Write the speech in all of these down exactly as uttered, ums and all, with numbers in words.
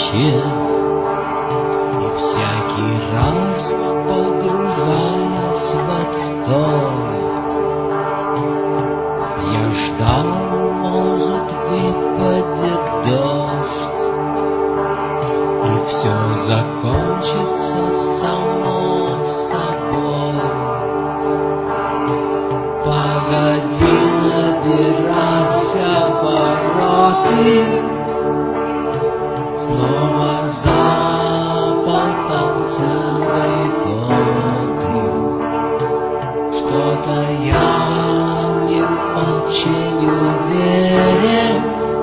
ночи, и всякий раз погружаясь в отстой, я ждал, может, выпадет дождь, и все закончится само собой. Погоди набирать обороты, снова заболтал целый год. Что-то я не очень уверен,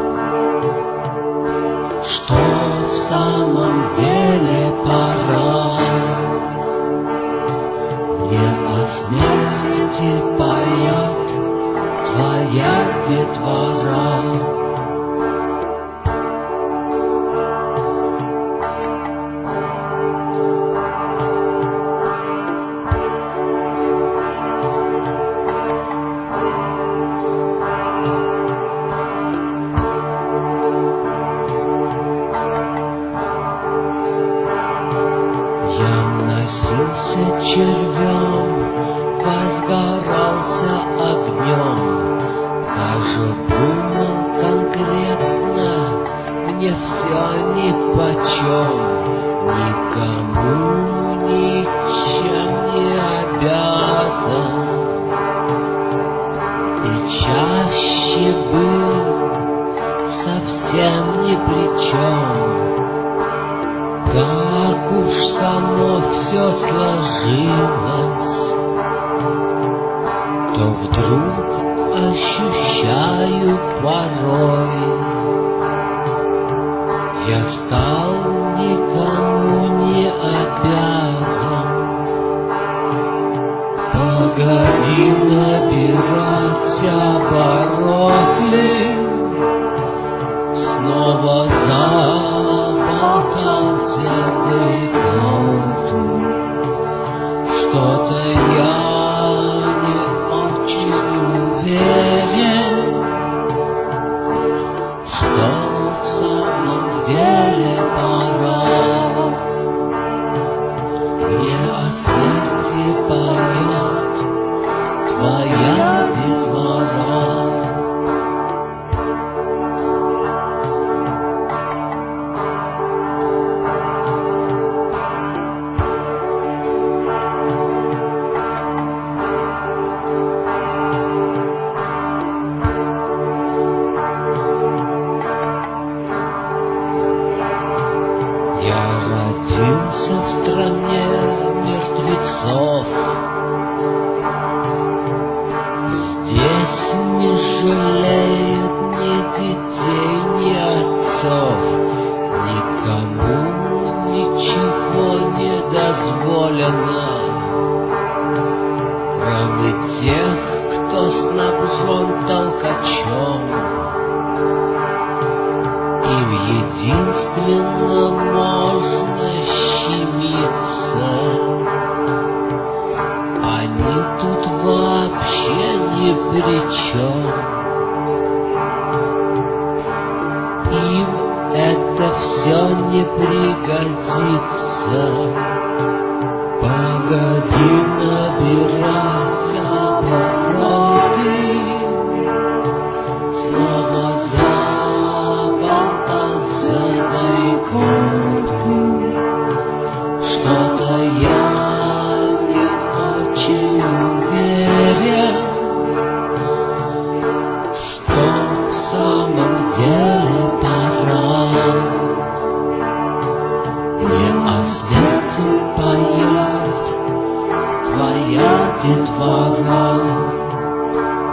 что в самом деле пора. Мне о смерти поет твоя детвора. Носился червем, возгорался огнем, даже думал конкретно, мне все нипочем, никому ничем не обязан, и чаще был совсем ни при чем. Как уж само все сложилось, то вдруг ощущаю порой, я стал никому не обязан. Погоди набирать обороты, снова заболтался ты год. Что-то я не очень уверен, что в самом деле пора. Мне о смерти поет твоя детвора. Я родился в стране мертвецов, здесь не жалеют ни детей, ни отцов, никому ничего не дозволено, кроме тех, кто снабжен толкачом. Им единственно можно щемиться, они тут вообще ни при чем. Им это все не пригодится. Погоди набирать обороты, снова что-то я не очень уверен, что в самом деле пора. Мне о смерти поет твоя детвора.